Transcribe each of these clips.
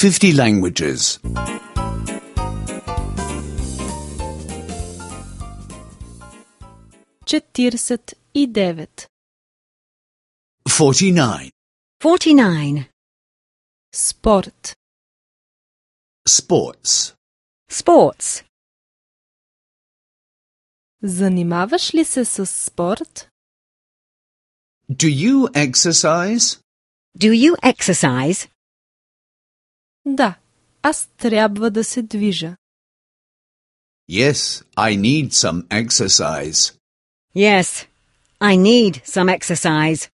50 languages. 49. 49. 49. Sport. Sports. Sports. Занимаваш ли се с спорт? Do you exercise? Do you exercise? Да, аз трябва да се движа. Yes, I need some exercise. Yes, I need some exercise.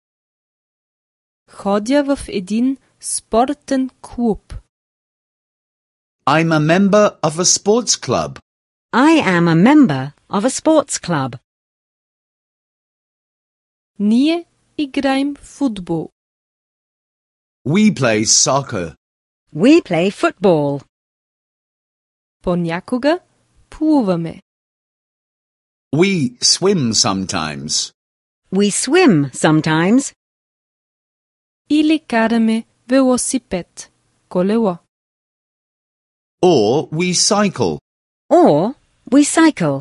Ходя в един спортен клуб. I'm a member of a sports club. I am a member of a sports club. Ние играем футбол. We play soccer. We play football. Понякога плуваме. We swim sometimes. We swim sometimes. Или караме велосипед, колело. Or we cycle. Or we cycle.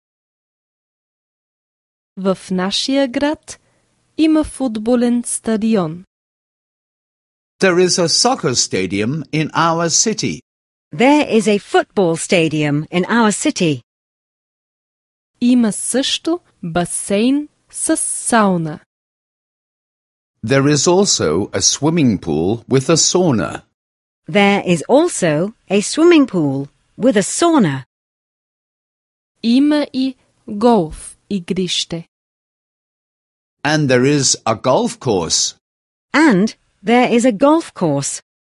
В нашия град има футболен стадион. There is a soccer stadium in our city. There is a football stadium in our city. Има също басейн с сауна. There is also a swimming pool with a sauna. There is also a swimming pool with a sauna. Има и голф игрище. And there is a golf course. And there is a golf course.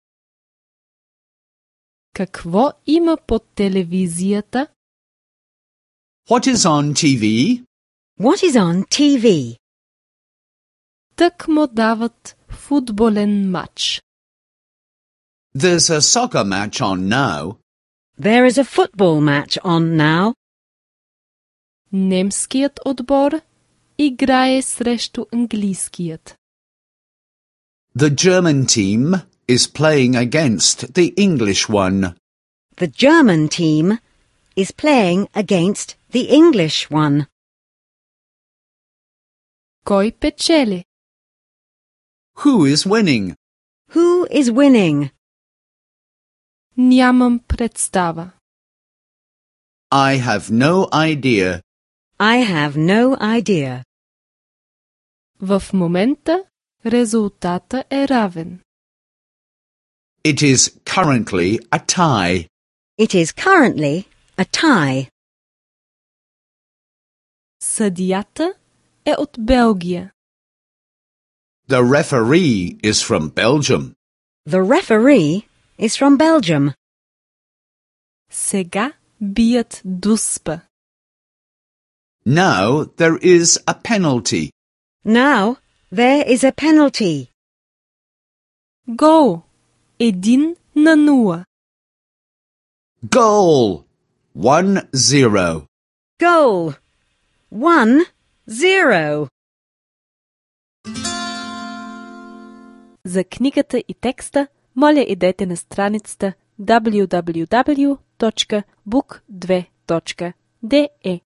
Какво има по телевизията? What is on TV? What is on TV? Тък му дават футболен матч. There's a soccer match on now. There is a football match on now. Немският отбор играе срещу английският. The German team is playing against the English one. The German team is playing against the English one. Кой печели? Who is winning? Who is winning? Нямам представа. I have no idea. I have no idea. В момента резултата е равен. It is currently a tie. It is currently a tie. Съдията е от Белгия. The referee is from Belgium. The referee is from Belgium. Сега бият дуспа. Now there is a penalty. Now there is a penalty. Гол! 1-0. Goal! 1-0. Goal. 1-0. За книгата и текста, моля идете на страницата www.book2.de.